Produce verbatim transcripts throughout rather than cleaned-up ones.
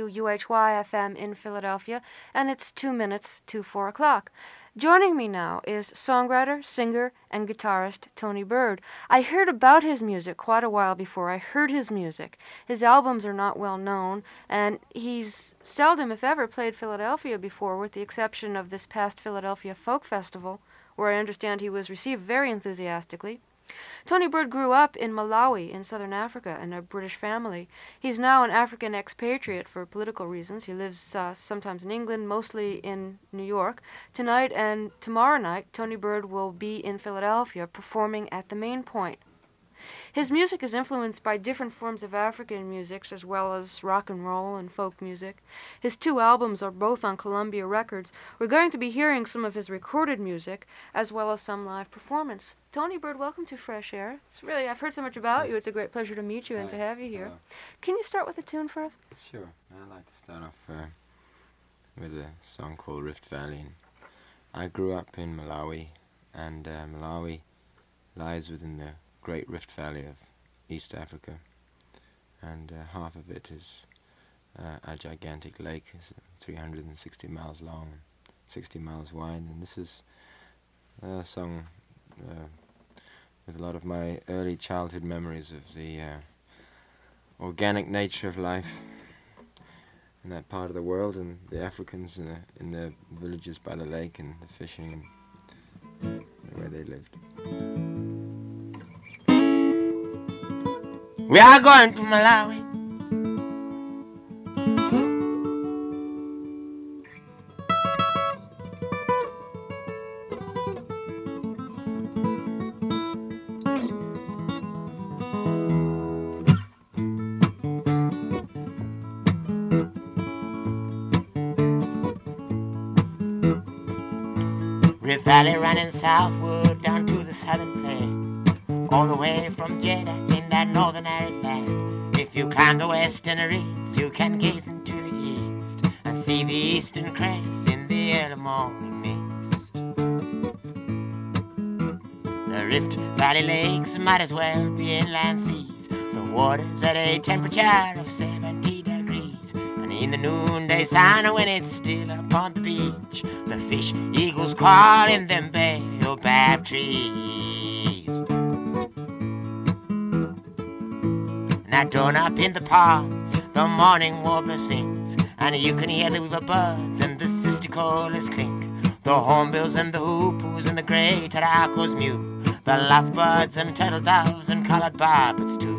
W U H Y F M in Philadelphia, and it's two minutes to four o'clock. Joining me now is songwriter, singer, and guitarist Tony Bird. I heard about his music quite a while before I heard his music. His albums are not well known, and he's seldom, if ever, played Philadelphia before, with the exception of this past Philadelphia Folk Festival, where I understand he was received very enthusiastically. Tony Bird grew up in Malawi in southern Africa in a British family. He's now an African expatriate for political reasons. He lives uh, sometimes in England, mostly in New York. Tonight and tomorrow night, Tony Bird will be in Philadelphia performing at the Main Point. His music is influenced by different forms of African music, as well as rock and roll and folk music. His two albums are both on Columbia Records. We're going to be hearing some of his recorded music, as well as some live performance. Tony Bird, welcome to Fresh Air. It's really, I've heard so much about you. It's a great pleasure to meet you and to have you here. Can you start with a tune for us? Sure. I'd like to start off uh, with a song called Rift Valley. And I grew up in Malawi, and uh, Malawi lies within the Great Rift Valley of East Africa, and uh, half of it is uh, a gigantic lake. It's three hundred sixty miles long, sixty miles wide, and this is a song uh, with a lot of my early childhood memories of the uh, organic nature of life in that part of the world, and the Africans in the, in the villages by the lake, and the fishing and where they lived. We are going to Malawi. Rift Valley running southward down to the southern plain, all the way from Jeddah in that northern arid land. If you climb the western ridge, you can gaze into the east and see the eastern crest in the early morning mist. The Rift Valley lakes might as well be inland seas. The water's at a temperature of seventy degrees, and in the noonday sun when it's still upon the beach, the fish eagles call in them baobab trees. Now drawn up in the palms, the morning warbler sings, and you can hear the weaver birds and the sisticolas clink, the hornbills and the hoopoes and the grey taracos mew, the lovebirds and turtle doves and coloured barbets too.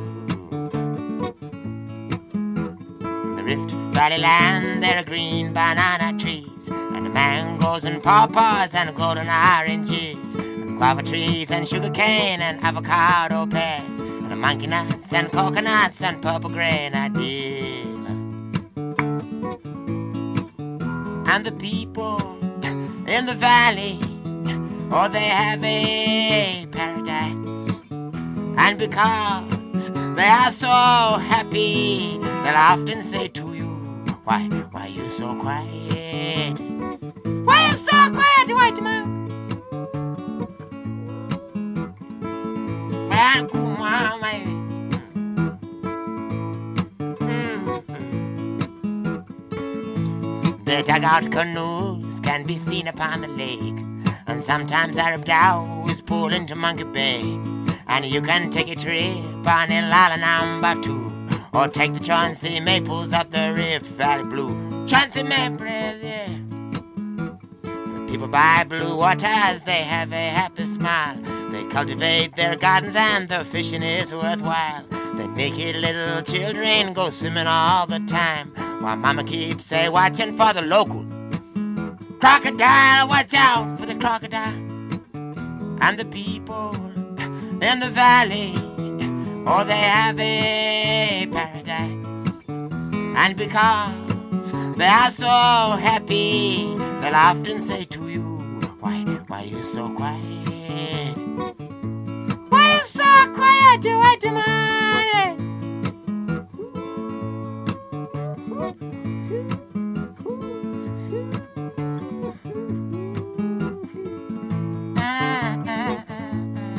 In the Rift Valley land there are green banana trees, and mangoes and pawpaws and golden oranges, and guava trees and sugar cane and avocado pears, and monkey nuts and coconuts and purple grenadillas. And the people in the valley, oh, they have a paradise. And because they are so happy, they'll often say to you, Why, why are you so quiet? Why are you so quiet, white man? The dugout canoes can be seen upon the lake, and sometimes Arab dhows pull into Monkey Bay, and you can take a trip on Ilala number two, or take the Chauncey maples up the Rift Valley Blue. Chauncey maples, yeah. The people by blue waters, they have a happy smile. They cultivate their gardens and the fishing is worthwhile. They make it little children go swimming all the time, while mama keeps a watching for the local crocodile. Watch out for the crocodile. And the people in the valley, oh, they have a paradise. And because they are so happy, they'll often say to you, Why, why are you so quiet? Why are you so quiet, you white man?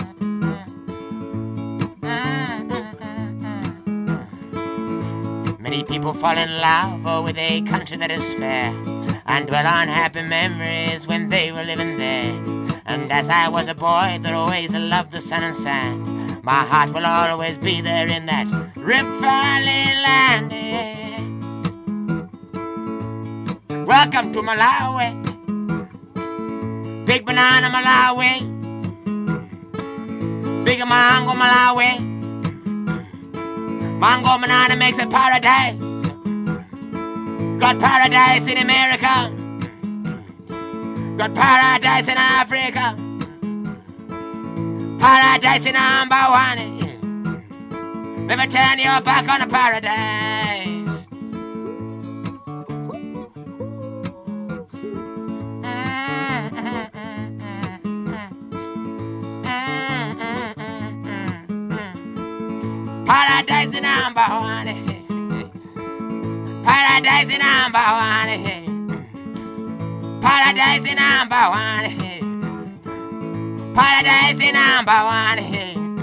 Many Many people fall in love with a country that is fair and dwell on happy memories when they were living there. And as I was a boy that always loved the sun and sand, my heart will always be there in that Rift Valley land. Yeah. Welcome to Malawi, Big Banana Malawi, Big Mango Malawi. Mango banana makes a paradise. Got paradise in America, got paradise in Africa, paradise in Ambawani. Never turn your back on a paradise. Paradise in Ambawani, paradise in Ambawani, paradise in Ambawani, paradise in Ambawani.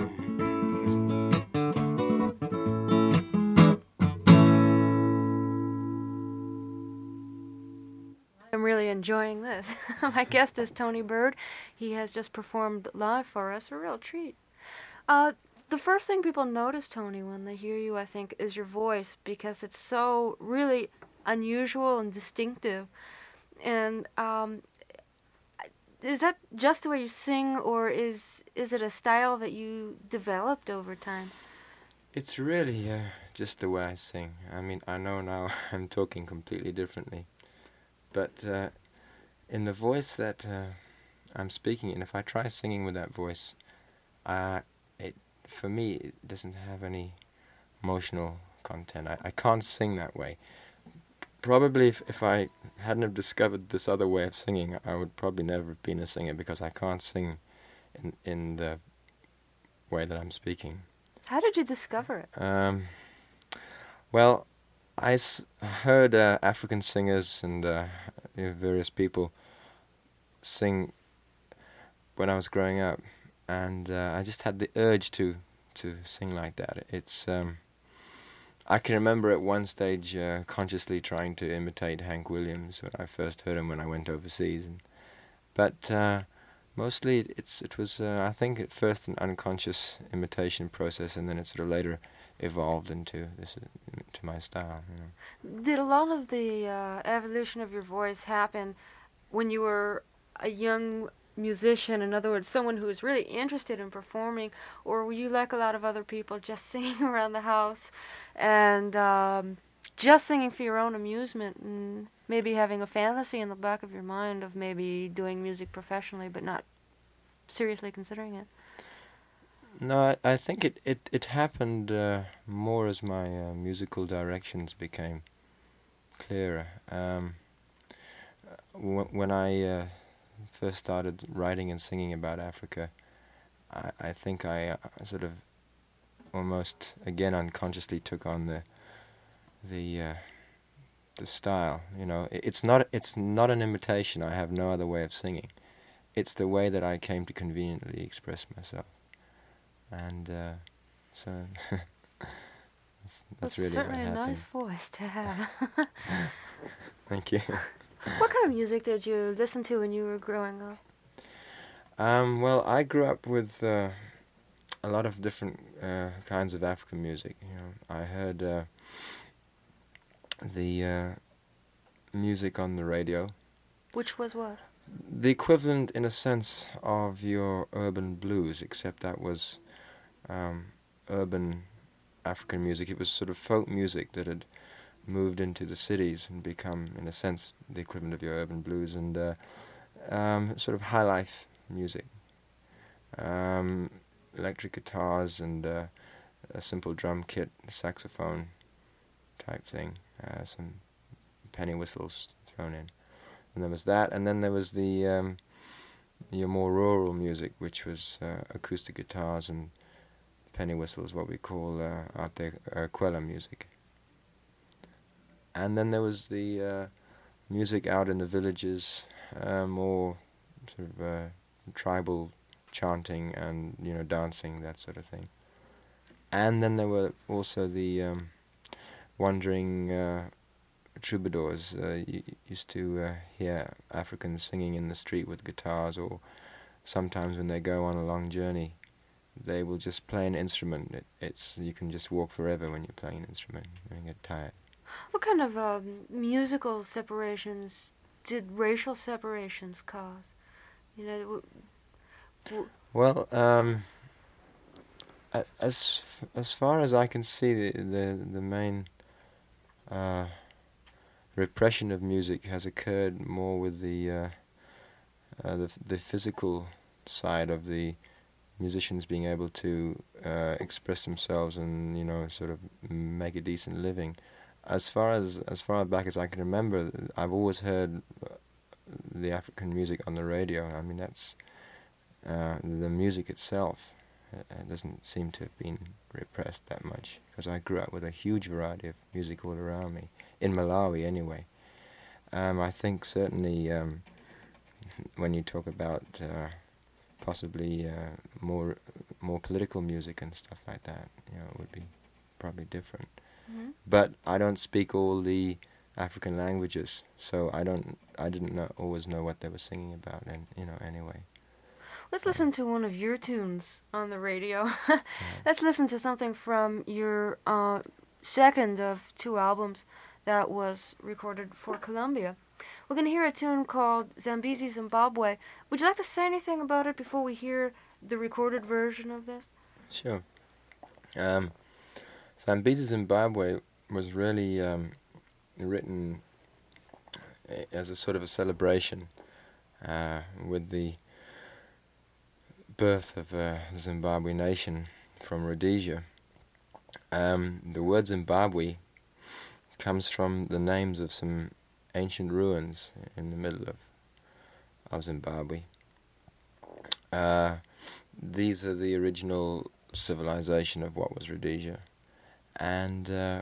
I'm really enjoying this. My guest is Tony Bird. He has just performed live for us. A real treat. Uh, the first thing people notice, Tony, when they hear you, I think, is your voice, because it's so really unusual and distinctive. And um, is that just the way you sing, or is is it a style that you developed over time? It's really uh, just the way I sing. I mean, I know now I'm talking completely differently, but uh, in the voice that uh, I'm speaking in, if I try singing with that voice, uh, it for me it doesn't have any emotional content. I, I can't sing that way. Probably if, if I hadn't have discovered this other way of singing, I would probably never have been a singer, because I can't sing in in the way that I'm speaking. How did you discover it? Um, well, I s- heard uh, African singers and uh, you know, various people sing when I was growing up, and uh, I just had the urge to to sing like that. It's um, I can remember at one stage uh, consciously trying to imitate Hank Williams when I first heard him when I went overseas, and, but uh, mostly it's it was uh, I think at first an unconscious imitation process, and then it sort of later evolved into this uh, to my style. You know. Did a lot of the uh, evolution of your voice happen when you were a young musician? In other words, someone who was really interested in performing, or were you like a lot of other people, just singing around the house and um, just singing for your own amusement, and maybe having a fantasy in the back of your mind of maybe doing music professionally but not seriously considering it? No, I, I think it, it, it happened uh, more as my uh, musical directions became clearer. Um, w- when I uh, first started writing and singing about Africa, I, I think I uh, sort of almost again unconsciously took on the the uh, the style. You know, it, it's not it's not an imitation. I have no other way of singing. It's the way that I came to conveniently express myself, and uh, so that's, that's really certainly what a happened. nice voice to have. Thank you. What kind of music did you listen to when you were growing up? Um, well, I grew up with uh, a lot of different uh, kinds of African music. You know, I heard uh, the uh, music on the radio. Which was what? The equivalent, in a sense, of your urban blues, except that was um, urban African music. It was sort of folk music that had moved into the cities and become, in a sense, the equivalent of your urban blues, and uh, um, sort of high life music. Um, electric guitars and uh, a simple drum kit, saxophone type thing, uh, some penny whistles thrown in. And there was that, and then there was the um, your more rural music, which was uh, acoustic guitars and penny whistles, what we call uh, arte uh, quella music. And then there was the uh, music out in the villages, uh, more sort of uh, tribal chanting and, you know, dancing, that sort of thing. And then there were also the um, wandering uh, troubadours uh, you used to uh, hear Africans singing in the street with guitars, or sometimes when they go on a long journey, they will just play an instrument. It, it's you can just walk forever when you're playing an instrument. You don't get tired. What kind of um, musical separations did racial separations cause? You know. W- w- well, um, as f- as far as I can see, the the, the main uh, repression of music has occurred more with the uh, uh, the the physical side of the musicians being able to uh, express themselves and, you know, sort of make a decent living. As far as as far back as I can remember, I've always heard the African music on the radio. I mean, that's uh, the music itself uh, doesn't seem to have been repressed that much, because I grew up with a huge variety of music all around me, in Malawi anyway. Um, I think certainly um, when you talk about uh, possibly uh, more more political music and stuff like that, you know, it would be probably different. Mm-hmm. But I don't speak all the African languages, so I don't. I didn't know, always know what they were singing about, and you know. Anyway, let's listen to one of your tunes on the radio. Yeah. Let's listen to something from your uh, second of two albums that was recorded for Columbia. We're going to hear a tune called Zambezi Zimbabwe. Would you like to say anything about it before we hear the recorded version of this? Sure. Um, Zambezi Zimbabwe was really um, written as a sort of a celebration uh, with the birth of uh, the Zimbabwe nation from Rhodesia. Um, the word Zimbabwe comes from the names of some ancient ruins in the middle of, of Zimbabwe. Uh, these are the original civilization of what was Rhodesia. And uh,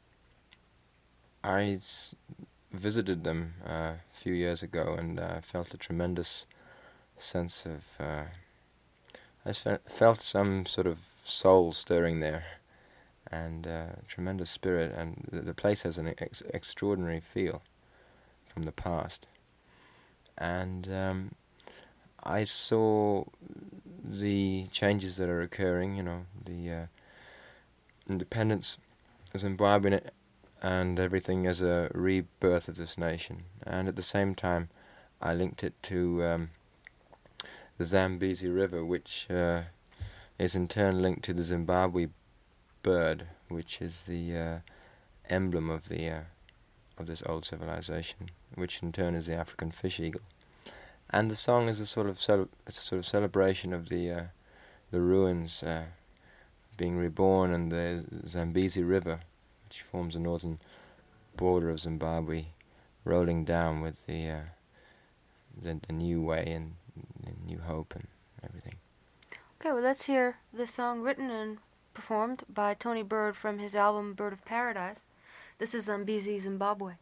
I s- visited them uh, a few years ago, and uh, felt a tremendous sense of... Uh, I fe- felt some sort of soul stirring there, and uh, tremendous spirit, and the, the place has an ex- extraordinary feel from the past. And um, I saw the changes that are occurring, you know, the uh, independence of Zimbabwe and everything as a rebirth of this nation. And at the same time, I linked it to um, the Zambezi River, which uh, is in turn linked to the Zimbabwe bird, which is the uh, emblem of the uh, of this old civilization, which in turn is the African fish eagle. And the song is a sort of cele- it's a sort of celebration of the uh, the ruins uh, being reborn, and the Zambezi River, which forms the northern border of Zimbabwe, rolling down with the uh, the, the new way and, and new hope and everything. Okay, well, let's hear this song written and performed by Tony Bird from his album Bird of Paradise. This is Zambezi, Zimbabwe.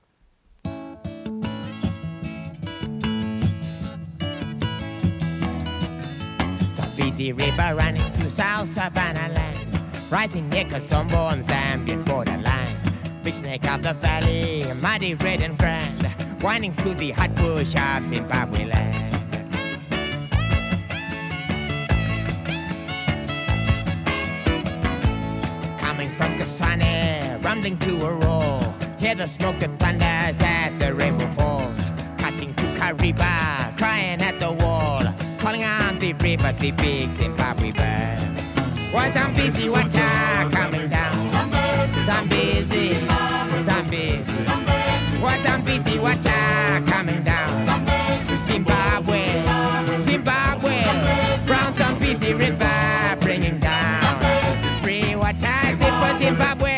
Zambezi River running through South Savannah land, rising near Kasombo and Zambian borderline. Big snake of the valley, mighty red and grand, winding through the hot bush of Zimbabwe land. Coming from Kasane, rumbling to a roar, hear the smoke that thunders at the Rainbow Falls. Cutting to Kariba, crying at the wall, calling on the river, the big Zimbabwe bird. Was Zambezi water coming down? Zambezi, Zambezi. Was Zambezi water coming down? Zimbabwe, Zimbabwe. Brown Zambezi River bringing down free water for Zimbabwe.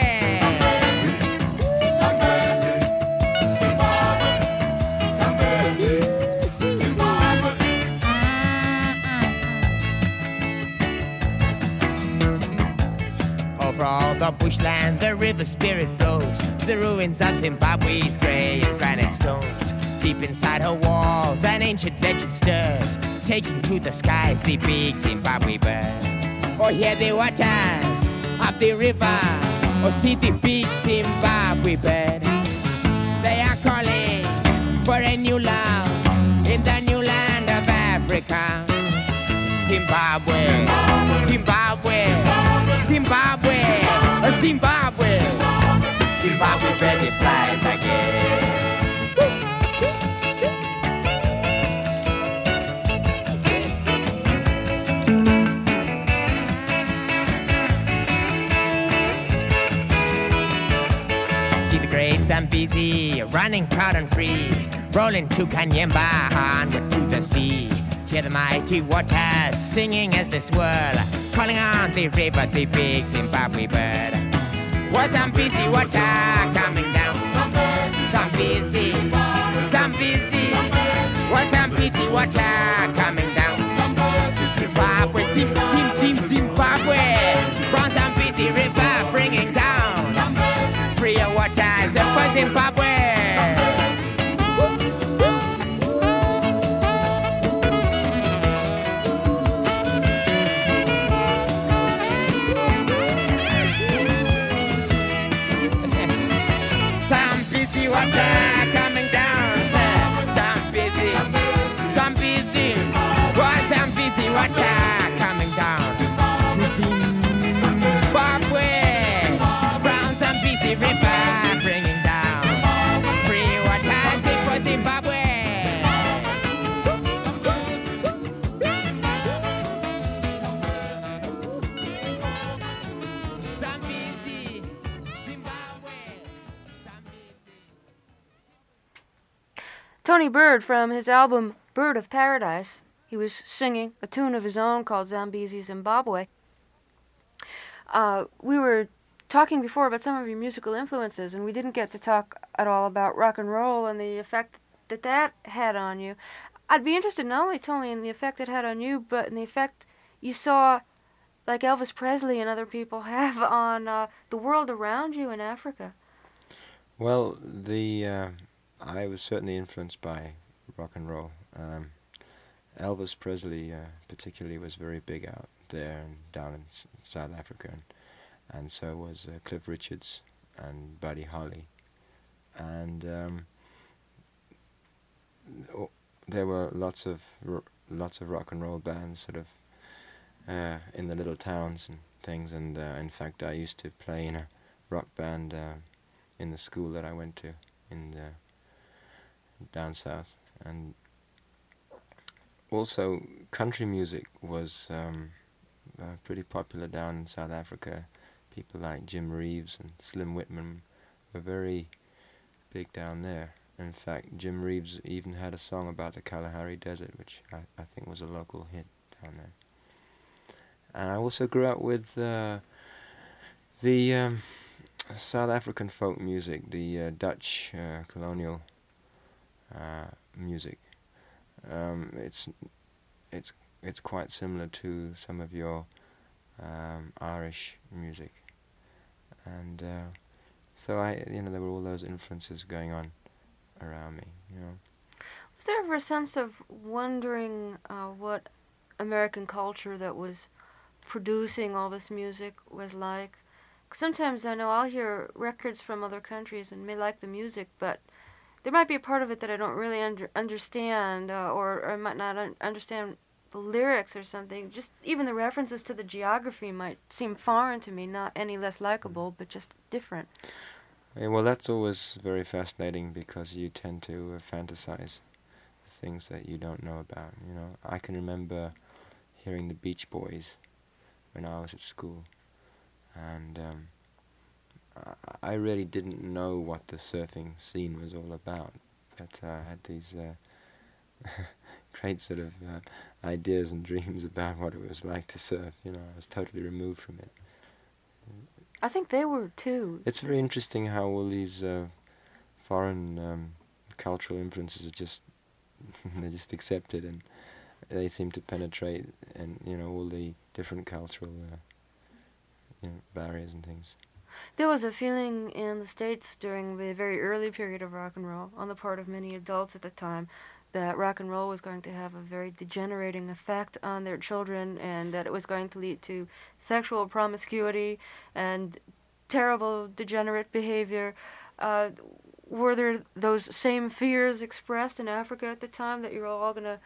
All the bushland, the river spirit flows to the ruins of Zimbabwe's grey and granite stones. Deep inside her walls, an ancient legend stirs, taking to the skies the big Zimbabwe bird. Oh, hear the waters of the river, Oh, see the big Zimbabwe bird. They are calling for a new love in the new land of Africa. Zimbabwe, Zimbabwe, Zimbabwe, Zimbabwe, Zimbabwe bird it flies again. I'm busy, running proud and free, rolling to Kanyemba, onward to the sea. Hear the mighty waters singing as they swirl, calling on the river, the big Zimbabwe bird. Was some busy water coming down? Some busy, some busy. Was some busy water coming down? Zimbabwe, Zim, Zim, Zim, Zimbabwe. From some busy river bringing down freer waters for Zimbabwe. Some busy water coming down. Some busy, some busy. Oh, some busy water coming down to Zimbabwe. From some busy river bringing down free waters for Zimbabwe. Some busy Zimbabwe. Some busy. Tony Bird, from his album Bird of Paradise, he was singing a tune of his own called Zambezi, Zimbabwe. Uh, we were talking before about some of your musical influences, and we didn't get to talk at all about rock and roll and the effect that that had on you. I'd be interested not only, Tony, in the effect it had on you, but in the effect you saw, like Elvis Presley and other people have, on uh, the world around you in Africa. Well, the uh, I was certainly influenced by rock and roll. Um, Elvis Presley, uh, particularly, was very big out there and down in S- South Africa, and, and so was uh, Cliff Richards and Buddy Holly, and um, o- there were lots of r- lots of rock and roll bands, sort of uh, in the little towns and things. And uh, in fact, I used to play in a rock band uh, in the school that I went to in the down south, and also country music was um, uh, pretty popular down in South Africa. People like Jim Reeves and Slim Whitman were very big down there. In fact, Jim Reeves even had a song about the Kalahari Desert, which I, I think was a local hit down there. And I also grew up with uh, the um, South African folk music, the uh, Dutch uh, colonial uh, music. Um, it's it's it's quite similar to some of your um, Irish music, and uh, so I, you know, there were all those influences going on around me, you know. Was there ever a sense of wondering uh, what American culture that was producing all this music was like? 'Cause sometimes I know I'll hear records from other countries and may like the music, but there might be a part of it that I don't really under, understand, uh, or, or I might not un- understand the lyrics or something. Just even the references to the geography might seem foreign to me, not any less likable, but just different. Yeah, well, that's always very fascinating because you tend to uh, fantasize things that you don't know about. You know, I can remember hearing the Beach Boys when I was at school, and um, I, I really didn't know what the surfing scene was all about, but uh, I had these uh, great sort of uh, ideas and dreams about what it was like to surf. You know, I was totally removed from it. I think they were too. It's very interesting how all these uh, foreign um, cultural influences are just they're just accepted, and they seem to penetrate, and you know, all the different cultural uh, you know, barriers and things. There was a feeling in the States during the very early period of rock and roll, on the part of many adults at the time, that rock and roll was going to have a very degenerating effect on their children, and that it was going to lead to sexual promiscuity and terrible, degenerate behavior. Uh, were there those same fears expressed in Africa at the time that you're all going to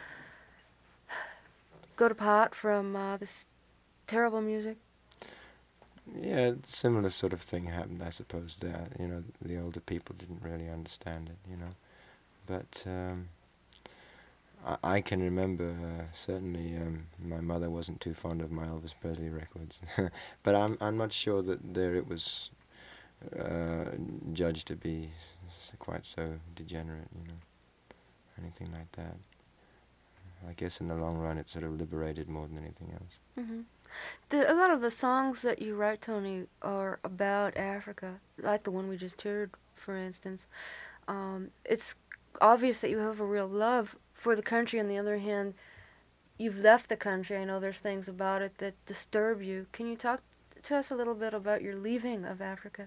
go to pot from uh, this terrible music? Yeah, similar sort of thing happened, I suppose. There, you know, the older people didn't really understand it, you know. But um, I, I can remember uh, certainly um, my mother wasn't too fond of my Elvis Presley records, but I'm I'm not sure that there it was uh, judged to be quite so degenerate, you know, anything like that. I guess in the long run it sort of liberated more than anything else. Mm-hmm. The, a lot of the songs that you write, Tony, are about Africa, like the one we just heard, for instance. Um, it's obvious that you have a real love for the country. On the other hand, you've left the country. I know there's things about it that disturb you. Can you talk to us a little bit about your leaving of Africa?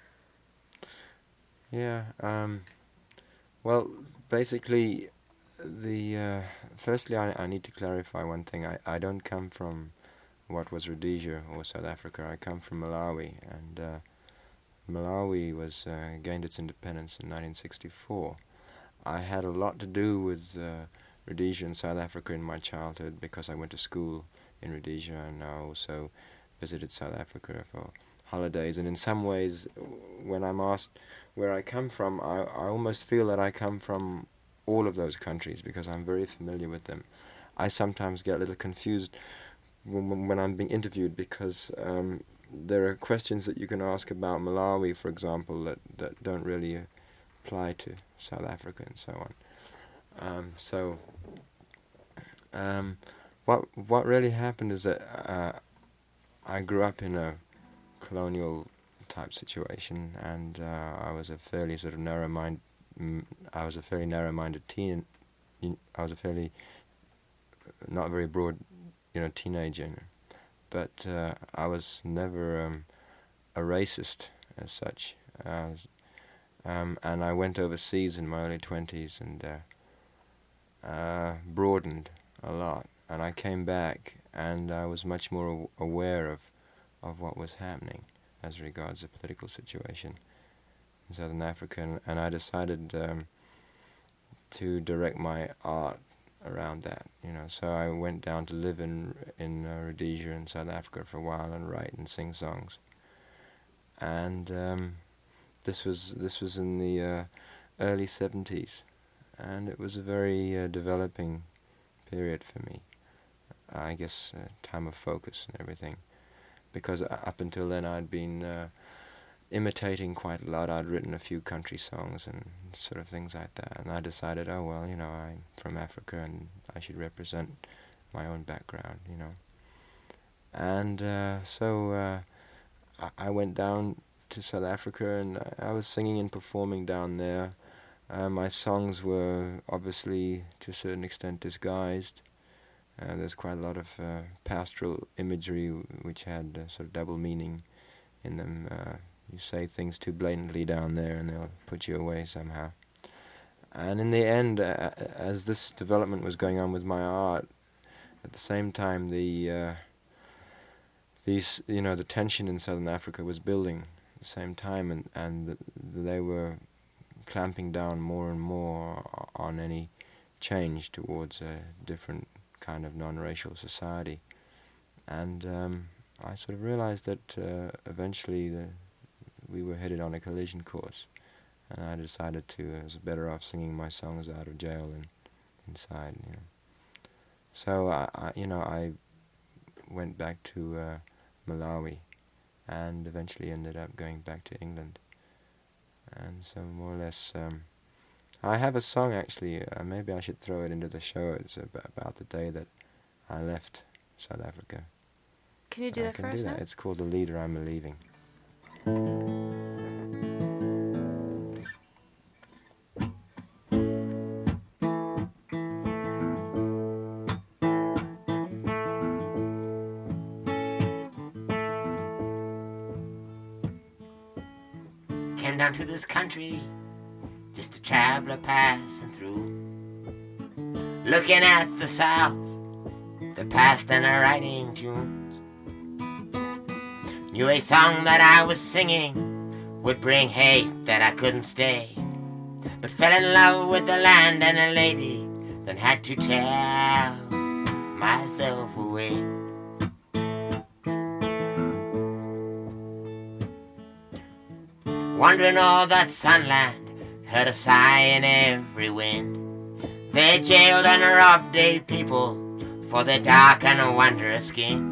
Yeah, um, well, basically, the uh, firstly, I, I need to clarify one thing. I, I don't come from what was Rhodesia or South Africa. I come from Malawi, and uh, Malawi was uh, gained its independence in nineteen sixty-four. I had a lot to do with uh, Rhodesia and South Africa in my childhood because I went to school in Rhodesia, and I also visited South Africa for holidays. And in some ways, when I'm asked where I come from, I, I almost feel that I come from all of those countries because I'm very familiar with them. I sometimes get a little confused when, when I'm being interviewed because um, there are questions that you can ask about Malawi, for example, that, that don't really apply to South Africa and so on. Um, so um, what what really happened is that uh, I grew up in a colonial type situation, and uh, I was a fairly sort of narrow-minded. Mm, I was a fairly narrow-minded teen. I was a fairly not very broad, you know, teenager. But uh, I was never um, a racist as such. I was, um, and I went overseas in my early twenties and uh, uh, broadened a lot. And I came back, and I was much more aw- aware of of what was happening as regards the political situation in Southern Africa, and, and I decided um, to direct my art around that, you know. So I went down to live in in uh, Rhodesia in South Africa for a while and write and sing songs. And um, this was this was in the uh, early seventies, and it was a very uh, developing period for me. I guess uh, time of focus and everything, because up until then I'd been uh, imitating quite a lot. I'd written a few country songs and sort of things like that, and I decided, oh well, you know, I'm from Africa and I should represent my own background, you know. And uh, so uh, I, I went down to South Africa, and I, I was singing and performing down there. Uh, my songs were obviously to a certain extent disguised. Uh, there's quite a lot of uh, pastoral imagery w- which had uh, sort of double meaning in them. Uh, you say things too blatantly down there and they'll put you away somehow. And in the end, uh, as this development was going on with my art, at the same time the uh, these you know the tension in Southern Africa was building at the same time, and and th- they were clamping down more and more on any change towards a different kind of non-racial society. And um, I sort of realized that uh, eventually the, we were headed on a collision course, and I decided to I was better off singing my songs out of jail than inside, you know. So I, I you know I went back to uh, Malawi, and eventually ended up going back to England. And so more or less, um, I have a song actually. Uh, maybe I should throw it into the show. It's about, about the day that I left South Africa. Can you do I that can for us do that. now? It's called "The Leader I'm Leaving." Came down to this country, just a traveler passing through, looking at the South, the past and the writing tunes, knew a song that I was singing would bring hate that I couldn't stay, but fell in love with the land and a lady, then had to tear myself away. Wandering all that sunland, heard a sigh in every wind. They jailed and robbed a people for their dark and wondrous skin.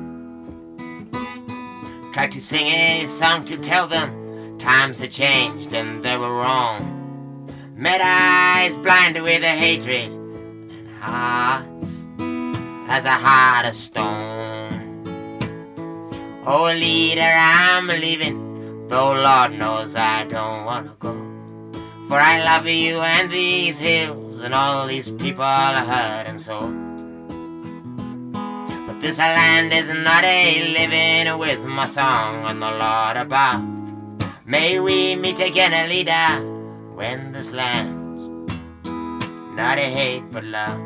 Tried to sing a song to tell them times had changed and they were wrong. Met eyes blind with a hatred and hearts as a heart of stone. Oh, leader, I'm leaving, though Lord knows I don't want to go. For I love you and these hills and all these people are hurting so. But this land is not a living with my song on the Lord above. May we meet again, leader, when this land's not a hate but love.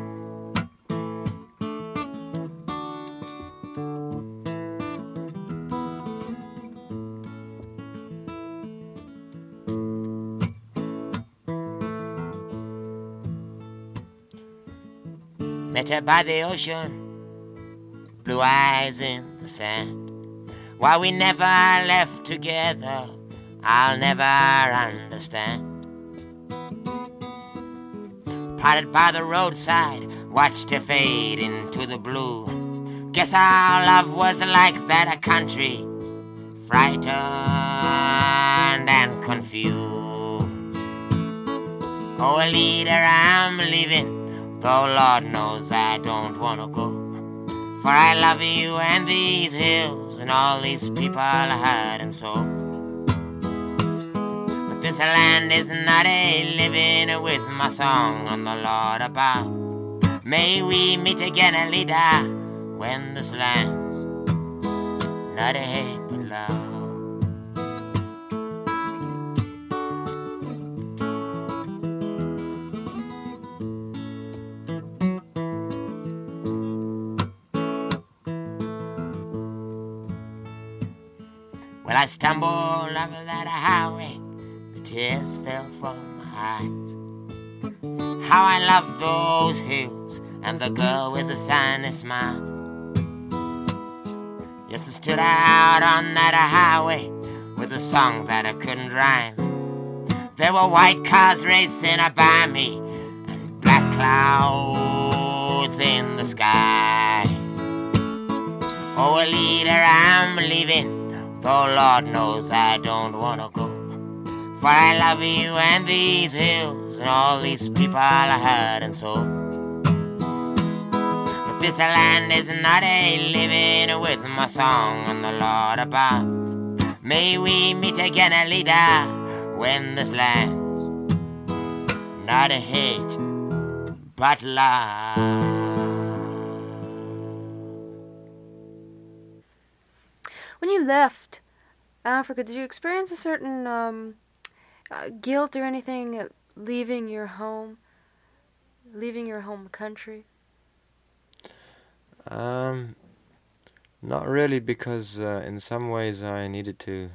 Met her by the ocean, blue eyes in the sand. Why we never left together, I'll never understand. Parted by the roadside, watched her fade into the blue. Guess our love was like that, a country frightened and confused. Oh, leader, I'm leaving, though Lord knows I don't want to go. For I love you and these hills and all these people hurting so. But this land is not a living with my song on the Lord above. May we meet again, leader, when this land's not a hate but love. Well, I stumbled over that highway, the tears fell from my eyes. How I love those hills and the girl with the sunny smile. Yes, I stood out on that highway with a song that I couldn't rhyme. There were white cars racing by me and black clouds in the sky. Oh, leader, I'm leaving, though Lord knows I don't want to go. For I love you and these hills and all these people are hurting so. But this land is not a living with my song on the Lord above. May we meet again, leader, when this land's not a hate but love. When you left Africa, did you experience a certain um, uh, guilt or anything at leaving your home, leaving your home country? Um, not really, because uh, in some ways I needed to,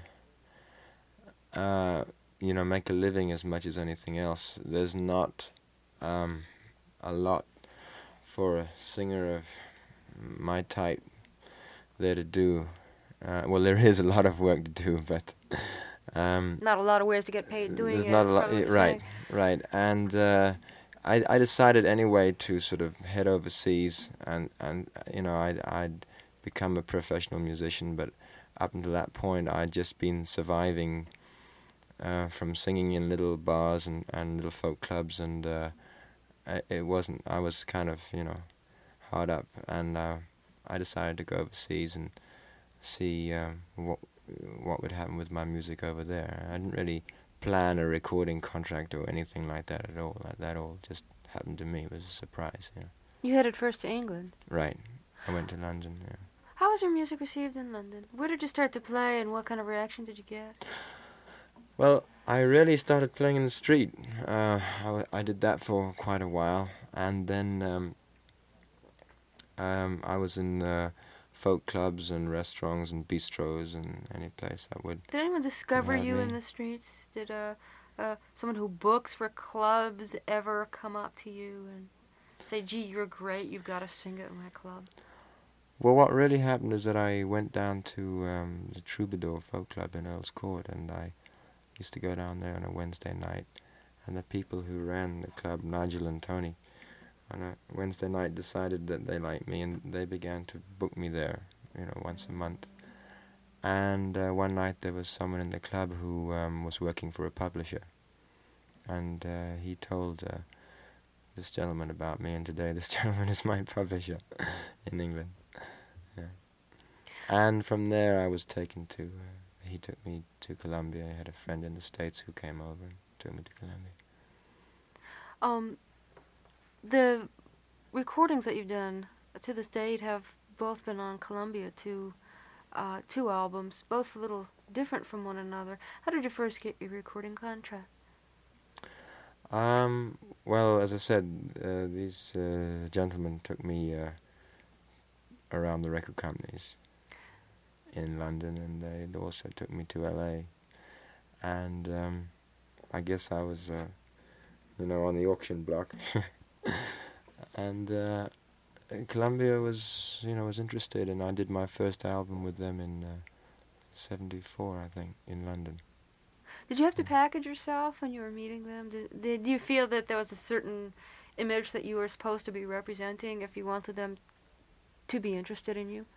uh, you know, make a living as much as anything else. There's not um, a lot for a singer of my type there to do. Uh, well, there is a lot of work to do, but um, not a lot of ways to get paid doing there's it. Not a lot, right, right, right. And uh, I, I decided anyway to sort of head overseas, and, and you know, I'd, I'd become a professional musician. But up until that point, I'd just been surviving uh, from singing in little bars and, and little folk clubs, and uh, it wasn't. I was kind of, you know, hard up, and uh, I decided to go overseas and see um, what what would happen with my music over there. I didn't really plan a recording contract or anything like that at all. That, that all just happened to me. It was a surprise. You know. You headed first to England. Right. I went to London. Yeah. How was your music received in London? Where did you start to play, and what kind of reaction did you get? Well, I really started playing in the street. Uh, I, w- I did that for quite a while, and then um, um, I was in Uh, folk clubs and restaurants and bistros and any place that would. Did anyone discover have you me. in the streets? Did uh, uh, someone who books for clubs ever come up to you and say, gee, you're great, you've got to sing at my club? Well, what really happened is that I went down to um, the Troubadour Folk Club in Earl's Court, and I used to go down there on a Wednesday night, and the people who ran the club, Nigel and Tony, on a Wednesday night decided that they liked me, and they began to book me there, you know, once a month. And uh, one night there was someone in the club who um, was working for a publisher, and uh, he told uh, this gentleman about me, and today this gentleman is my publisher in England. Yeah. And from there I was taken to, uh, he took me to Columbia. I had a friend in the States who came over and took me to Columbia. Um, the recordings that you've done to this date have both been on Columbia, two, uh, two albums, both a little different from one another. How did you first get your recording contract? Um, well, as I said, uh, these uh, gentlemen took me uh, around the record companies in London, and they also took me to L A. And um, I guess I was, uh, you know, on the auction block. And uh, Columbia was, you know, was interested, and I did my first album with them in uh, seventy-four, I think, in London. Did you have to package yourself when you were meeting them? Did, did you feel that there was a certain image that you were supposed to be representing if you wanted them to be interested in you?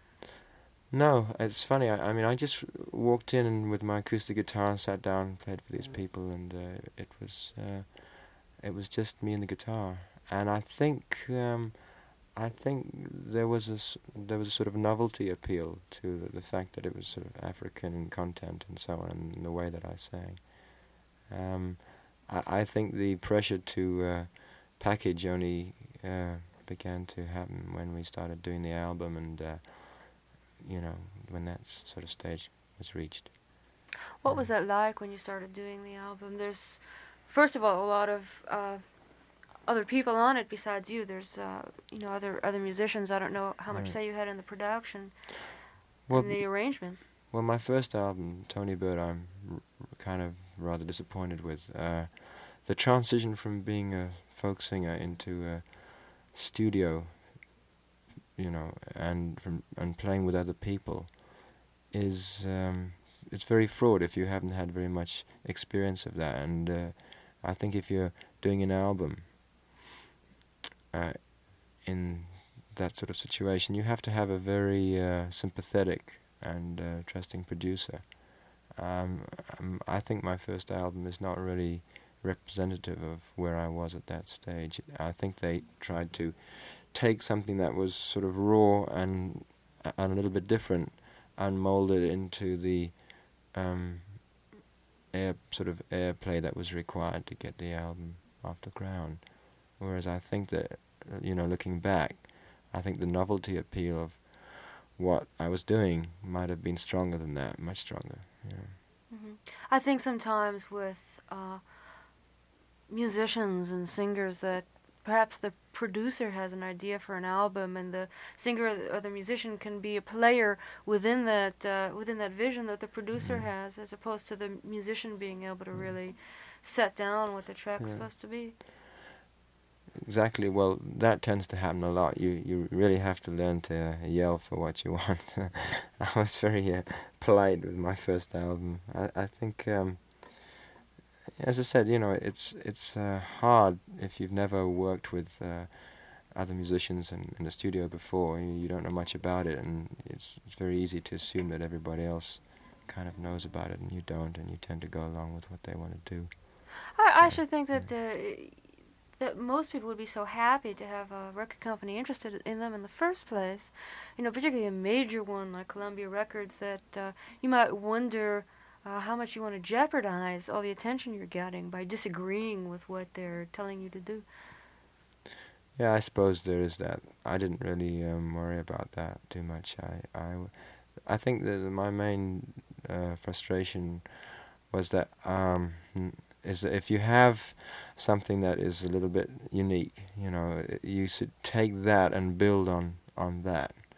No, it's funny. I, I mean, I just walked in and with my acoustic guitar and sat down and played for these people, and uh, it was uh, it was just me and the guitar. And I think um, I think there was a s- there was a sort of novelty appeal to the, the fact that it was sort of African in content and so on, and the way that I sang. Um, I, I think the pressure to uh, package only uh, began to happen when we started doing the album, and uh, you know, when that s- sort of stage was reached. What was that like when you started doing the album? There's, first of all, a lot of uh, other people on it besides you. There's, uh, you know, other other musicians. I don't know how much Right. say you had in the production Well, and the arrangements. Well, my first album, Tony Bird, I'm r- kind of rather disappointed with. Uh, the transition from being a folk singer into a studio, you know, and from and playing with other people, is um, it's very fraught if you haven't had very much experience of that. And uh, I think if you're doing an album uh, in that sort of situation, you have to have a very uh, sympathetic and uh, trusting producer. Um, um, I think my first album is not really representative of where I was at that stage. I think they tried to take something that was sort of raw and and a little bit different and mold it into the um, air sort of airplay that was required to get the album off the ground. Whereas I think that, you know, looking back, I think the novelty appeal of what I was doing might have been stronger than that, much stronger. Yeah. hmm I think sometimes with uh, musicians and singers that perhaps the producer has an idea for an album, and the singer or the, or the musician can be a player within that uh, within that vision that the producer Mhm. has, as opposed to the musician being able to really set down what the track's Yeah. supposed to be. Exactly. Well, that tends to happen a lot. You you really have to learn to uh, yell for what you want. I was very uh, polite with my first album. I I think, um, as I said, you know, it's it's uh, hard if you've never worked with uh, other musicians in, in the studio before. You, you don't know much about it, and it's it's very easy to assume that everybody else kind of knows about it, and you don't, and you tend to go along with what they want to do. I, I Yeah. should think that uh, that most people would be so happy to have a record company interested in them in the first place. You know, particularly a major one like Columbia Records, that uh, you might wonder uh, how much you want to jeopardize all the attention you're getting by disagreeing with what they're telling you to do. Yeah, I suppose there is that. I didn't really um, worry about that too much. I, I, w- I think that my main uh, frustration was that um, n- is that if you have something that is a little bit unique, you know, i- you should take that and build on on that,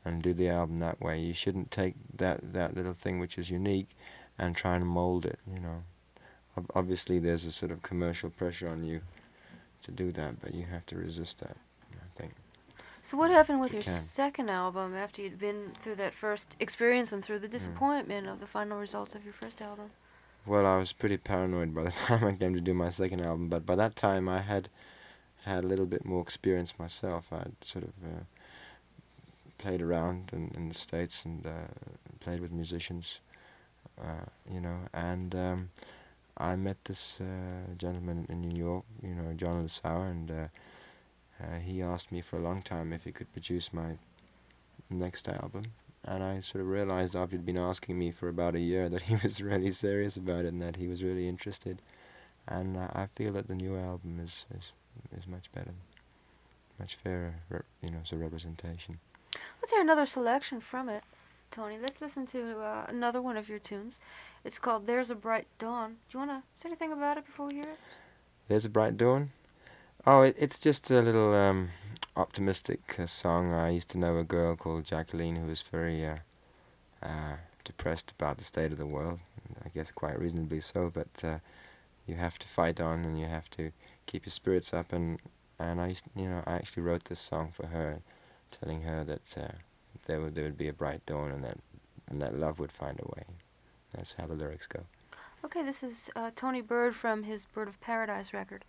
and do the album that way. You shouldn't take that that little thing which is unique and try and mold it, you know. Ob- obviously there's a sort of commercial pressure on you to do that, but you have to resist that, I think. So what happened with You your can. second album after you'd been through that first experience and through the disappointment of the final results of your first album? Well, I was pretty paranoid by the time I came to do my second album, but by that time I had had a little bit more experience myself. I'd sort of uh, played around in, in the States and uh, played with musicians, uh, you know, and um, I met this uh, gentleman in New York, you know, John Lasauer, and uh, uh, he asked me for a long time if he could produce my next album. And I sort of realized after he'd been asking me for about a year that he was really serious about it and that he was really interested. And uh, I feel that the new album is, is is much better, much fairer, re- you know, as a representation. Let's hear another selection from it, Tony. Let's listen to uh, another one of your tunes. It's called There's a Bright Dawn. Do you want to say anything about it before we hear it? There's a Bright Dawn? Oh, it, it's just a little um, optimistic uh, song. I used to know a girl called Jacqueline who was very uh, uh, depressed about the state of the world. I guess quite reasonably so, but uh, you have to fight on and you have to keep your spirits up. And, and I, used, you know, I actually wrote this song for her, telling her that uh, there would there would be a bright dawn and that and that love would find a way. That's how the lyrics go. Okay, this is uh, Tony Bird from his Bird of Paradise record.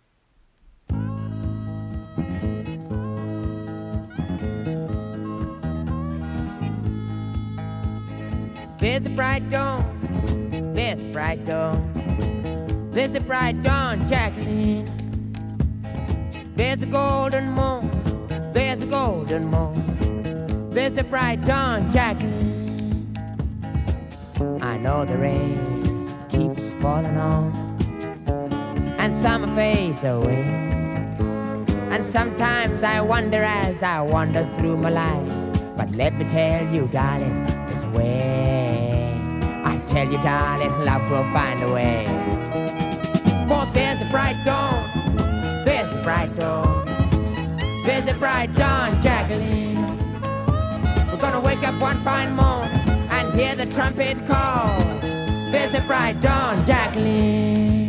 There's a bright dawn, there's a bright dawn, there's a bright dawn, Jacqueline. There's a golden moon, there's a golden moon, there's a bright dawn, Jacqueline. I know the rain keeps falling on, and summer fades away, and sometimes I wonder as I wander through my life. But let me tell you, darling, there's a way. I tell you, darling, love will find a way. For there's a bright dawn, there's a bright dawn, there's a bright dawn, Jacqueline. We're gonna wake up one fine morning and hear the trumpet call. There's a bright dawn, Jacqueline.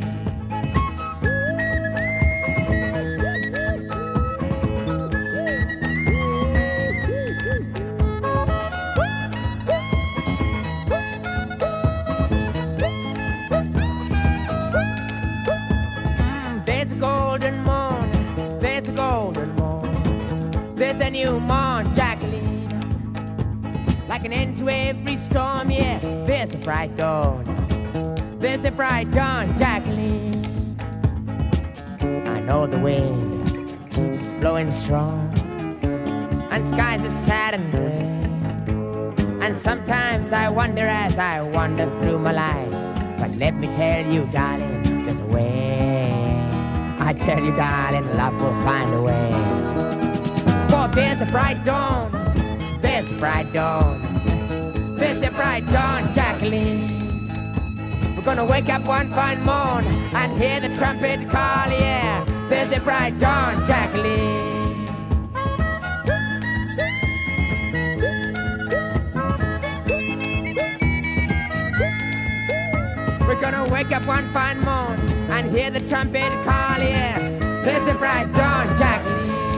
There's a new morn, Jacqueline, like an end to every storm, yeah. There's a bright dawn, there's a bright dawn, Jacqueline. I know the wind keeps blowing strong, and skies are sad and gray, and sometimes I wonder as I wander through my life. But let me tell you, darling, there's a way. I tell you, darling, love will find a way. For there's a bright dawn, there's a bright dawn, there's a bright dawn, Jacqueline. We're gonna wake up one fine morn and hear the trumpet call, yeah. There's a bright dawn, Jacqueline. We're gonna wake up one fine morn and hear the trumpet call, yeah. There's a bright dawn, Jacqueline.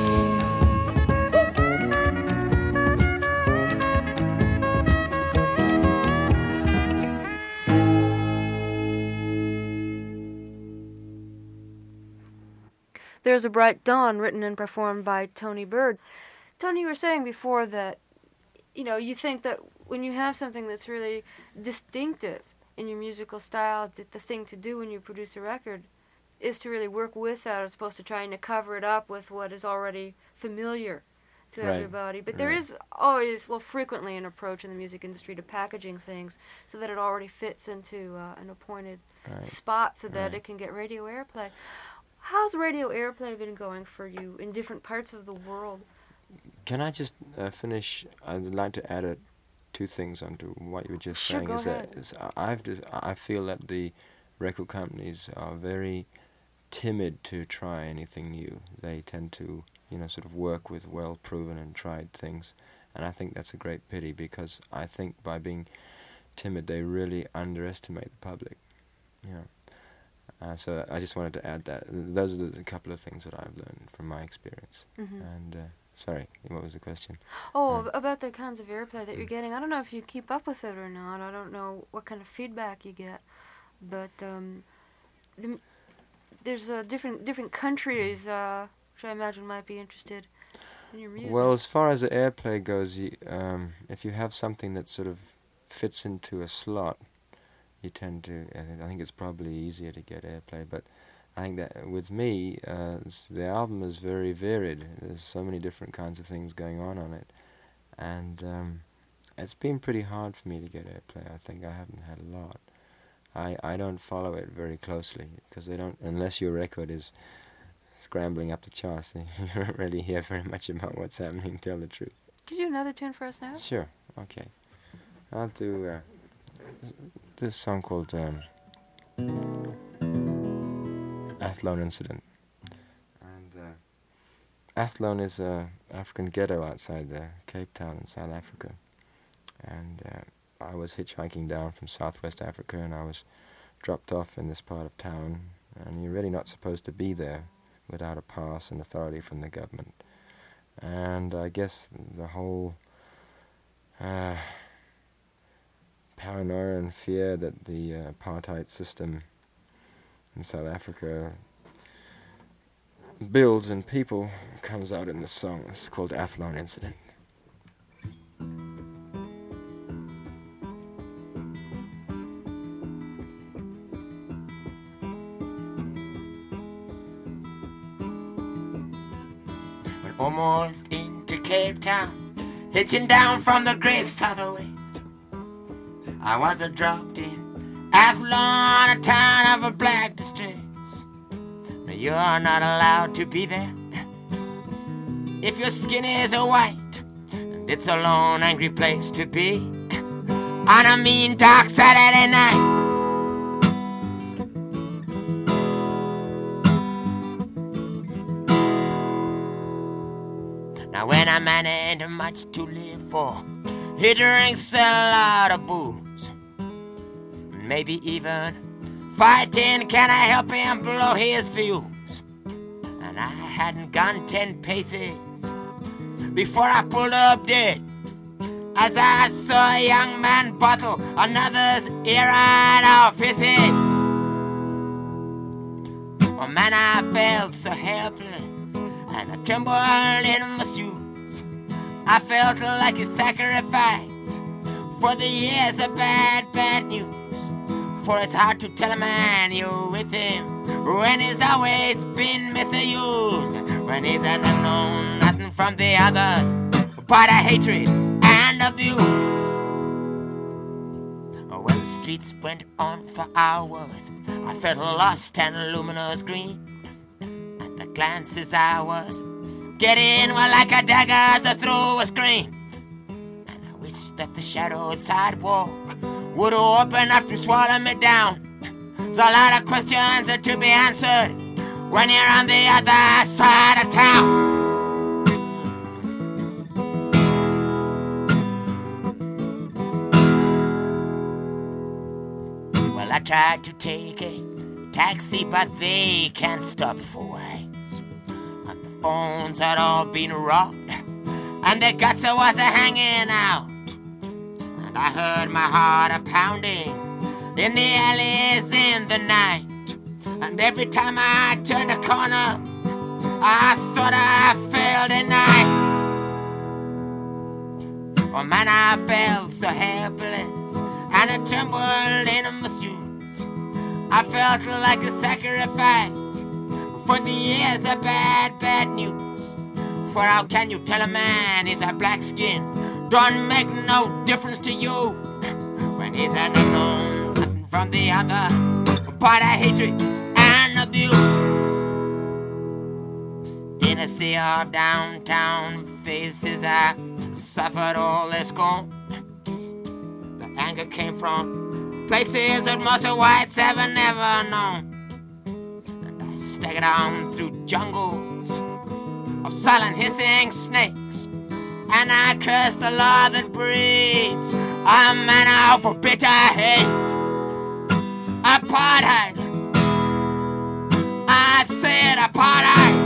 There's a Bright Dawn, written and performed by Tony Bird. Tony, you were saying before that, you know, you think that when you have something that's really distinctive in your musical style, that the thing to do when you produce a record is to really work with that as opposed to trying to cover it up with what is already familiar to Right. everybody. But there Right. is always, well, frequently an approach in the music industry to packaging things so that it already fits into uh, an appointed Right. spot so that Right. it can get radio airplay. How's radio airplay been going for you in different parts of the world? Can I just uh, finish? I'd like to add a, two things onto what you were just Sure, saying. go is ahead. that is I've just, I feel that the record companies are very timid to try anything new. They tend to, you know, sort of work with well-proven and tried things, And I think that's a great pity, because I think by being timid, they really underestimate the public. You know. Uh, so I just wanted to add that. Those are the, the couple of things that I've learned from my experience. Mm-hmm. And uh, sorry, what was the question? Oh, Uh, about the kinds of airplay that you're mm. getting. I don't know if you keep up with it or not. I don't know what kind of feedback you get, but um, the, there's uh, different different countries, uh, which I imagine might be interested in your music. Well, as far as the airplay goes, you, um, if you have something that sort of fits into a slot, you tend to, I think it's probably easier to get airplay, but I think that with me, uh, the album is very varied. There's so many different kinds of things going on on it, and um, it's been pretty hard for me to get airplay. I think I haven't had a lot. I, I don't follow it very closely, because they don't, unless your record is scrambling up the charts, you don't really hear very much about what's happening, to tell the truth. Could you do another tune for us now? Sure, okay. I'll do uh, this song called um, Athlone Incident. And uh, Athlone is an African ghetto outside uh, Cape Town in South Africa. And uh, I was hitchhiking down from Southwest Africa, and I was dropped off in this part of town, and you're really not supposed to be there without a pass and authority from the government. And I guess the whole uh, paranoia and fear that the uh, apartheid system in South Africa builds in people comes out in this song. It's called Athlone Incident. When almost into Cape Town, hitching down from the great southwest, I was a dropped in Athlone, a town of a black distress. Now you're not allowed to be there if your skin is a white, and it's a lone, angry place to be on a mean, dark Saturday night. Now when a man ain't much to live for, he drinks a lot of booze, maybe even fighting. Can I help him blow his fuse? And I hadn't gone ten paces before I pulled up dead, as I saw a young man bottle another's ear right off his head. Oh man, I felt so helpless, and I trembled in my shoes. I felt like a sacrifice for the years of bad, bad news. For it's hard to tell a man you're with him when he's always been misused, when he's an unknown, nothing from the others but a hatred and abuse. Well, the streets went on for hours. I felt lost and luminous green, and the glances I was getting were like a dagger through a screen. And I wish that the shadowed sidewalk would open up to swallow me down. There's a lot of questions are to be answered when you're on the other side of town. Well, I tried to take a taxi, but they can't stop for ways. And the phones had all been robbed, and the guts was a hanging out. And I heard my heart a pounding in the alleys in the night. And every time I turned a corner, I thought I failed at night. Oh man, I felt so helpless, and I trembled in my shoes. I felt like a sacrifice for the years of bad, bad news. For how can you tell a man he's a black skin don't make no difference to you when he's an unknown, nothing from the others but a hatred and abuse. In a sea of downtown faces, I suffered all their scorn. The anger came from places that most whites have never known. And I staggered on through jungles of silent hissing snakes, and I curse the law that breeds a man out for bitter hate. Apartheid, I said apartheid.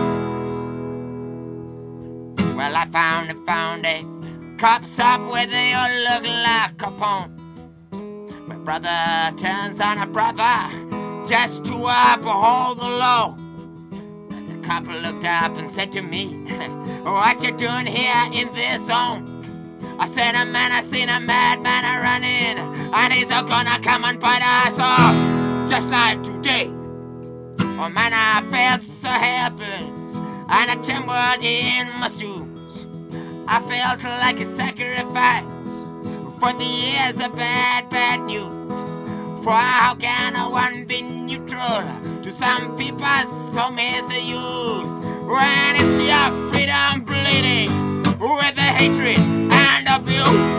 Well, I found it, found it. Cops up where they all look like Capone. My brother turns on a brother just to uphold the law. And the cop looked up and said to me, what you doing here in this zone? I said, a man, I seen a madman a running, and he's a gonna come and bite us all, just like today. Oh man, I felt so helpless, and I trembled in my shoes. I felt like a sacrifice for the years of bad, bad news. For how can one be neutral to some people so misused, when it's your freedom bleeding with the hatred and abuse?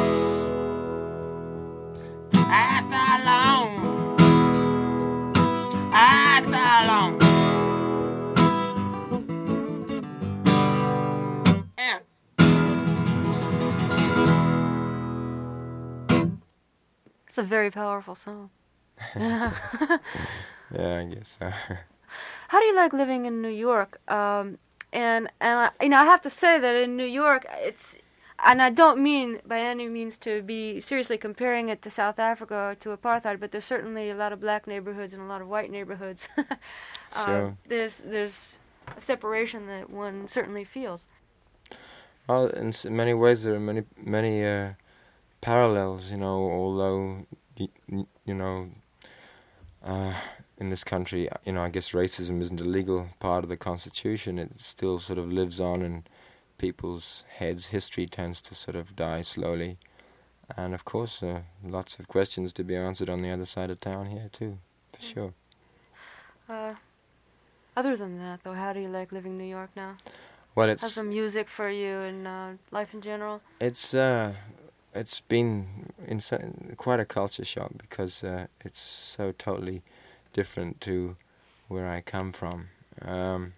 At the long, at the long. Yeah. It's a very powerful song. Yeah, I guess so. How do you like living in New York? Um, and and I, you know, I have to say that in New York, it's, and I don't mean by any means to be seriously comparing it to South Africa or to apartheid, but there's certainly a lot of black neighborhoods and a lot of white neighborhoods. uh, Sure. There's there's a separation that one certainly feels. Well, in s- many ways there are many many uh, parallels. You know, although y- y- you know, uh, in this country, you know, I guess racism isn't a legal part of the Constitution. It still sort of lives on in people's heads. History tends to sort of die slowly, and of course, uh, lots of questions to be answered on the other side of town here too, for sure. Uh, other than that, though, how do you like living in New York now? Well, How's it's the music for you and uh, life in general? It's uh, it's been insa- quite a culture shock because uh, it's so totally different to where I come from. Um,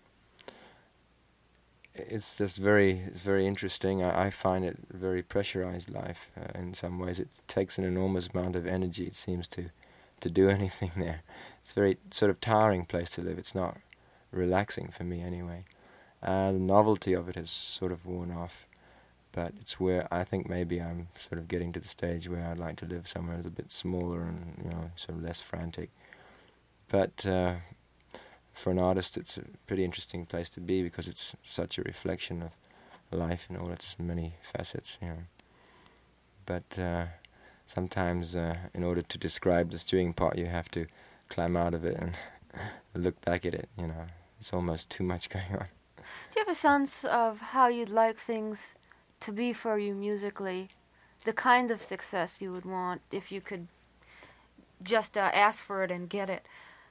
it's just very, it's very interesting. I, I find it a very pressurized life uh, in some ways. It takes an enormous amount of energy, it seems, to to do anything there. It's a very sort of tiring place to live. It's not relaxing for me anyway. Uh, the novelty of it has sort of worn off, but it's where I think maybe I'm sort of getting to the stage where I'd like to live somewhere that's a bit smaller and, you know, sort of less frantic. But uh, for an artist, it's a pretty interesting place to be because it's such a reflection of life in all its many facets, you know. But uh, sometimes, uh, in order to describe the stewing pot, you have to climb out of it and look back at it, you know. It's almost too much going on. Do you have a sense of how you'd like things to be for you musically? The kind of success you would want if you could just uh, ask for it and get it?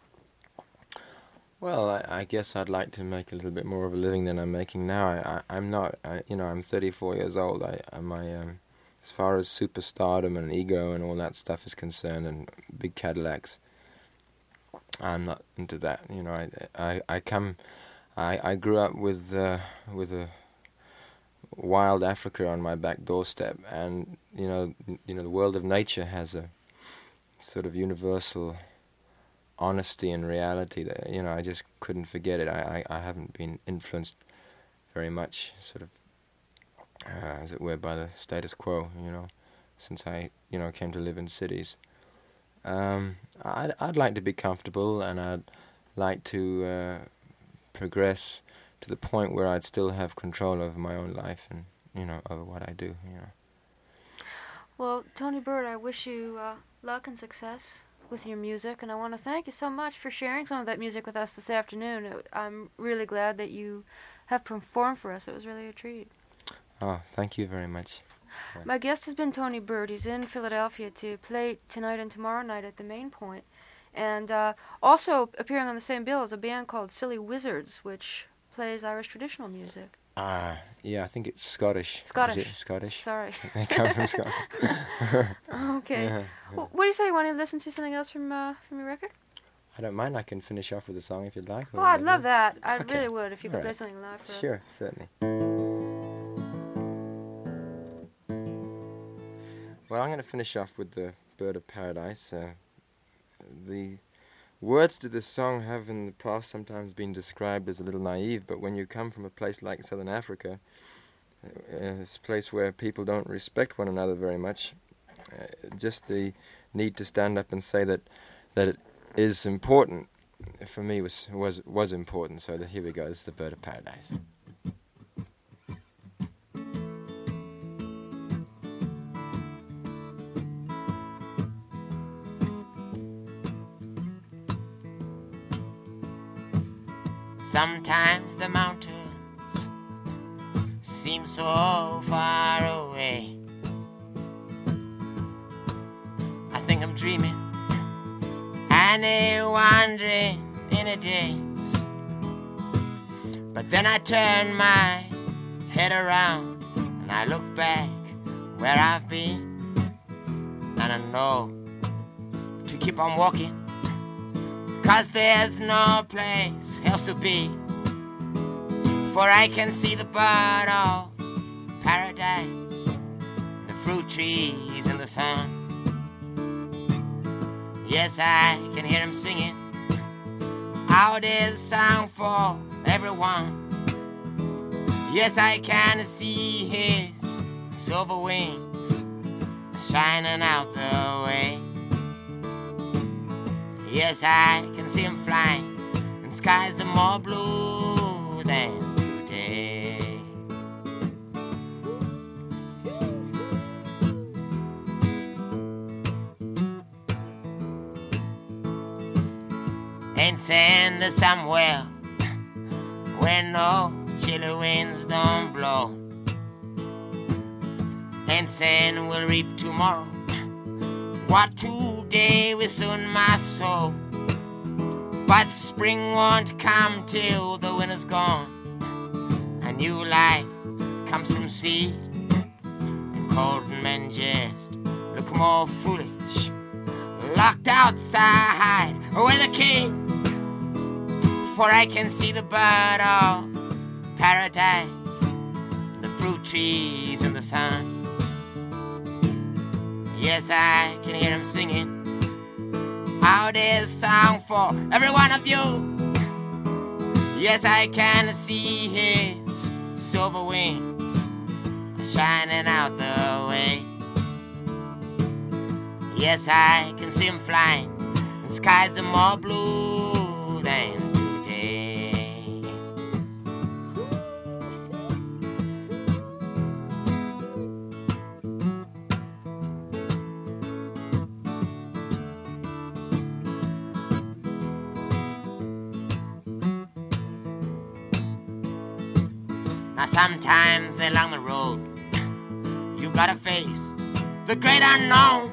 Well, I, I guess I'd like to make a little bit more of a living than I'm making now. I, I, I'm not, I, you know, I'm thirty-four years old. I, I my, um, as far as superstardom and ego and all that stuff is concerned, and big Cadillacs, I'm not into that. You know, I, I, I come, I, I grew up with, uh, with a wild Africa on my back doorstep, and you know, you know, the world of nature has a sort of universal honesty and reality that, you know, I just couldn't forget it. I, I, I haven't been influenced very much, sort of, uh, as it were, by the status quo, you know, since I, you know, came to live in cities. Um, I'd, I'd like to be comfortable, and I'd like to uh, progress to the point where I'd still have control over my own life and, you know, over what I do, you know. Well, Tony Bird, I wish you uh, luck and success with your music, and I want to thank you so much for sharing some of that music with us this afternoon. It, I'm really glad that you have performed for us. It was really a treat. Oh, thank you very much. My guest has been Tony Bird. He's in Philadelphia to play tonight and tomorrow night at the Main Point. And uh, also appearing on the same bill is a band called Silly Wizards, which plays Irish traditional music. Ah, uh, yeah, I think it's Scottish. Scottish. Is it Scottish? Sorry. They come from Scotland. Okay. Yeah. Well, what do you say? You want to listen to something else from uh, from your record? I don't mind. I can finish off with a song if you'd like. Oh, I'd love that. I Okay. really would if you could All play right. something live for us. Sure, certainly. Well, I'm going to finish off with the Bird of Paradise. Uh, the words to this song have in the past sometimes been described as a little naive, but when you come from a place like Southern Africa, uh, it's a place where people don't respect one another very much, uh, just the need to stand up and say that that it is important, for me was was was important. So the, here we go. This is the Bird of Paradise. Sometimes the mountains seem so far away. I think I'm dreaming and a wandering in a daze. But then I turn my head around and I look back where I've been, and I know to keep on walking, 'cause there's no place else to be. For I can see the bird of paradise, the fruit trees in the sun. Yes, I can hear him singing out his song for everyone. Yes, I can see his silver wings shining out the way. Yes, I can see him flying, and skies are more blue than today. Ain't saying there's somewhere where no chilly winds don't blow. Ain't saying we'll reap tomorrow what today will soon my soul. But spring won't come till the winter's gone. A new life comes from seed, and cold men just look more foolish, locked outside with a key. For I can see the bird of paradise, the fruit trees in the sun. Yes, I can hear him singing out his song for every one of you. Yes, I can see his silver wings shining out the way. Yes, I can see him flying, and skies are more blue than today. Now sometimes along the road you gotta face the great unknown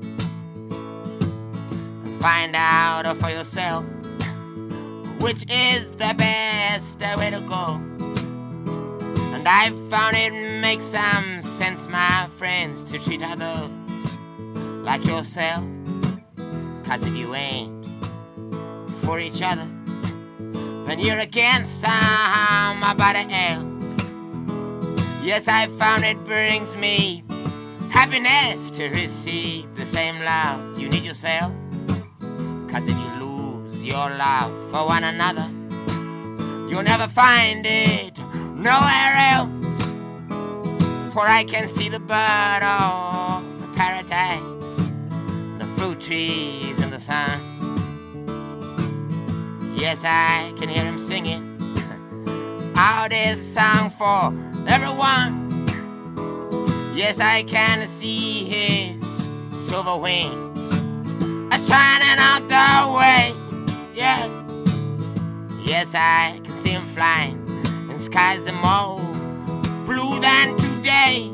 and find out for yourself which is the best way to go. And I found it makes some sense, my friends, to treat others like yourself. 'Cause if you ain't for each other, then you're against somebody else. Yes, I found it brings me happiness to receive the same love you need yourself. 'Cause if you lose your love for one another, you'll never find it nowhere else. For I can see the bird of paradise, the fruit trees in the sun. Yes, I can hear him singing out his song for everyone. Yes, I can see his silver wings shining out the way. Yeah. Yes, I can see him flying, and skies are more blue than today.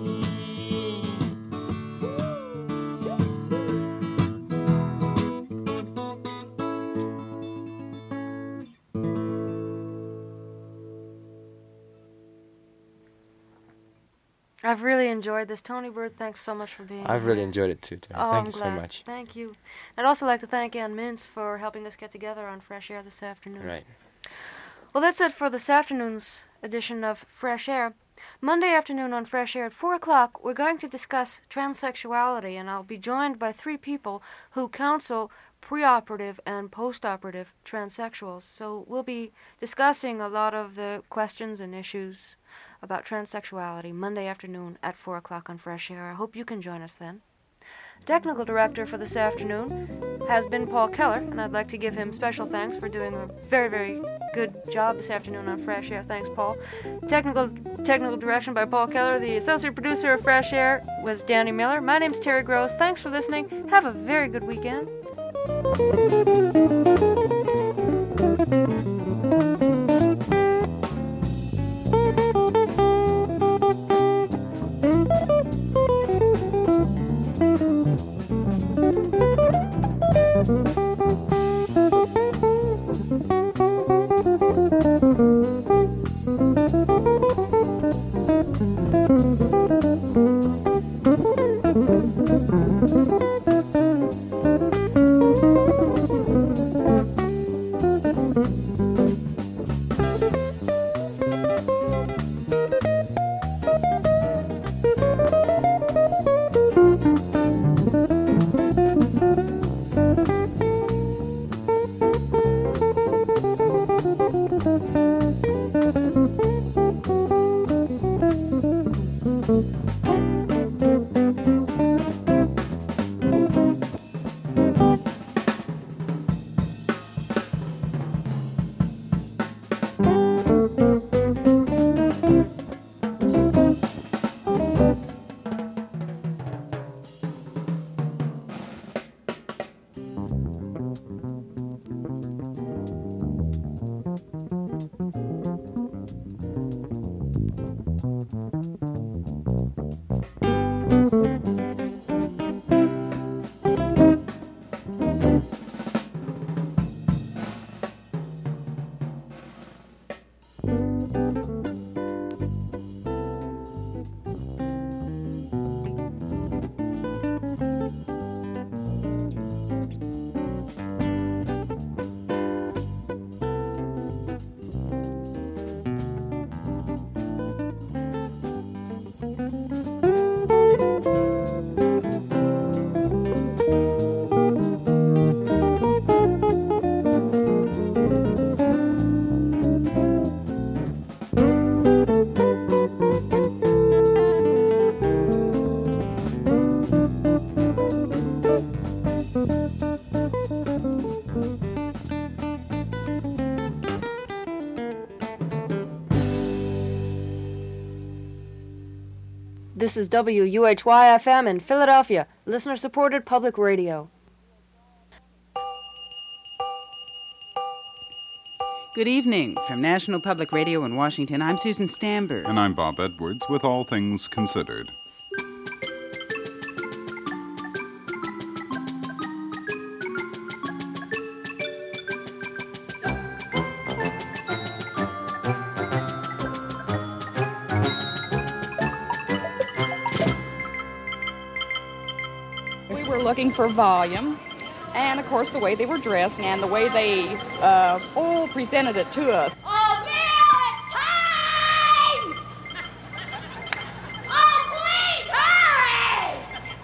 I've really enjoyed this. Tony Bird, thanks so much for being I've here. really enjoyed it too, Tony. Oh, Thank I'm you glad. so much. Thank you. I'd also like to thank Ann Mintz for helping us get together on Fresh Air this afternoon. Right. Well, that's it for this afternoon's edition of Fresh Air. Monday afternoon on Fresh Air at four o'clock, we're going to discuss transsexuality, and I'll be joined by three people who counsel preoperative and postoperative transsexuals. So we'll be discussing a lot of the questions and issues about transsexuality Monday afternoon at four o'clock on Fresh Air. I hope you can join us then. Technical director for this afternoon has been Paul Keller, and I'd like to give him special thanks for doing a very, very good job this afternoon on Fresh Air. Thanks, Paul. Technical technical direction by Paul Keller. The associate producer of Fresh Air was Danny Miller. My name's Terry Gross. Thanks for listening. Have a very good weekend. This is W U H Y F M in Philadelphia, listener-supported public radio. Good evening. From National Public Radio in Washington, I'm Susan Stamberg. And I'm Bob Edwards with All Things Considered. Looking for volume, and of course the way they were dressed and the way they uh, all presented it to us. Oh, Bill, it's time! Oh, please hurry!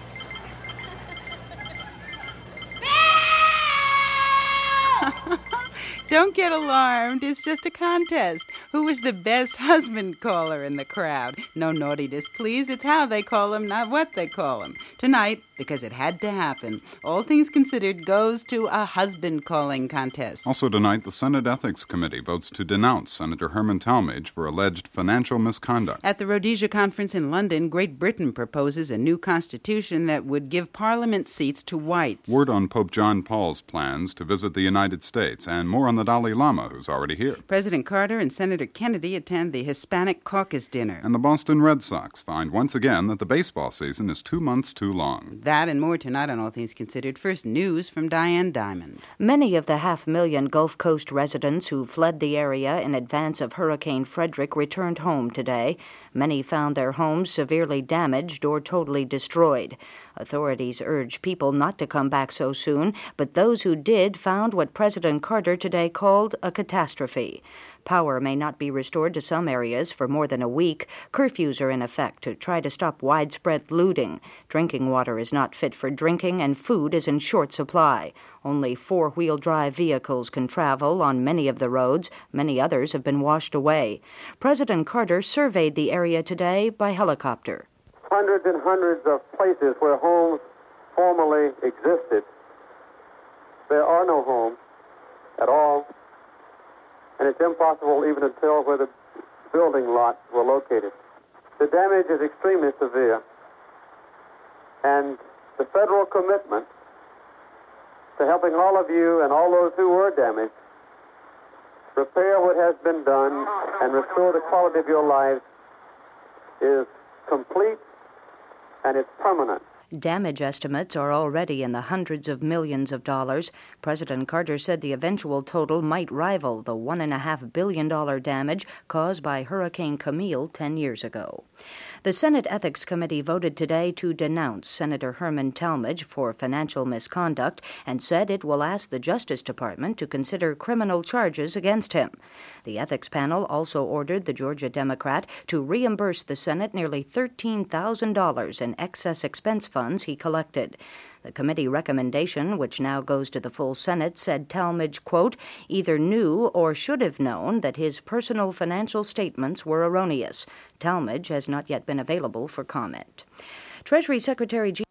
Bill! Don't get alarmed. It's just a contest. Who is the best husband caller in the crowd? No naughtiness, please. It's how they call him, not what they call him. Tonight, because it had to happen, All Things Considered goes to a husband-calling contest. Also tonight, the Senate Ethics Committee votes to denounce Senator Herman Talmadge for alleged financial misconduct. At the Rhodesia Conference in London, Great Britain proposes a new constitution that would give parliament seats to whites. Word on Pope John Paul's plans to visit the United States, and more on the Dalai Lama, who's already here. President Carter and Senator Kennedy attend the Hispanic Caucus dinner. And the Boston Red Sox find once again that the baseball season is two months too long. That and more tonight on All Things Considered. First, news from Diane Diamond. Many of the half-million Gulf Coast residents who fled the area in advance of Hurricane Frederick returned home today. Many found their homes severely damaged or totally destroyed. Authorities urge people not to come back so soon, but those who did found what President Carter today called a catastrophe. Power may not be restored to some areas for more than a week. Curfews are in effect to try to stop widespread looting. Drinking water is not fit for drinking, and food is in short supply. Only four-wheel drive vehicles can travel on many of the roads. Many others have been washed away. President Carter surveyed the area today by helicopter. Hundreds and hundreds of places where homes formerly existed. There are no homes at all, and it's impossible even to tell where the building lots were located. The damage is extremely severe, and the federal commitment to helping all of you and all those who were damaged repair what has been done and restore the quality of your lives is complete, and it's permanent. Damage estimates are already in the hundreds of millions of dollars. President Carter said the eventual total might rival the one point five billion dollars damage caused by Hurricane Camille ten years ago. The Senate Ethics Committee voted today to denounce Senator Herman Talmadge for financial misconduct and said it will ask the Justice Department to consider criminal charges against him. The ethics panel also ordered the Georgia Democrat to reimburse the Senate nearly thirteen thousand dollars in excess expense funds he collected. The committee recommendation, which now goes to the full Senate, said Talmadge, quote, either knew or should have known that his personal financial statements were erroneous. Talmadge has not yet been available for comment. Treasury Secretary G.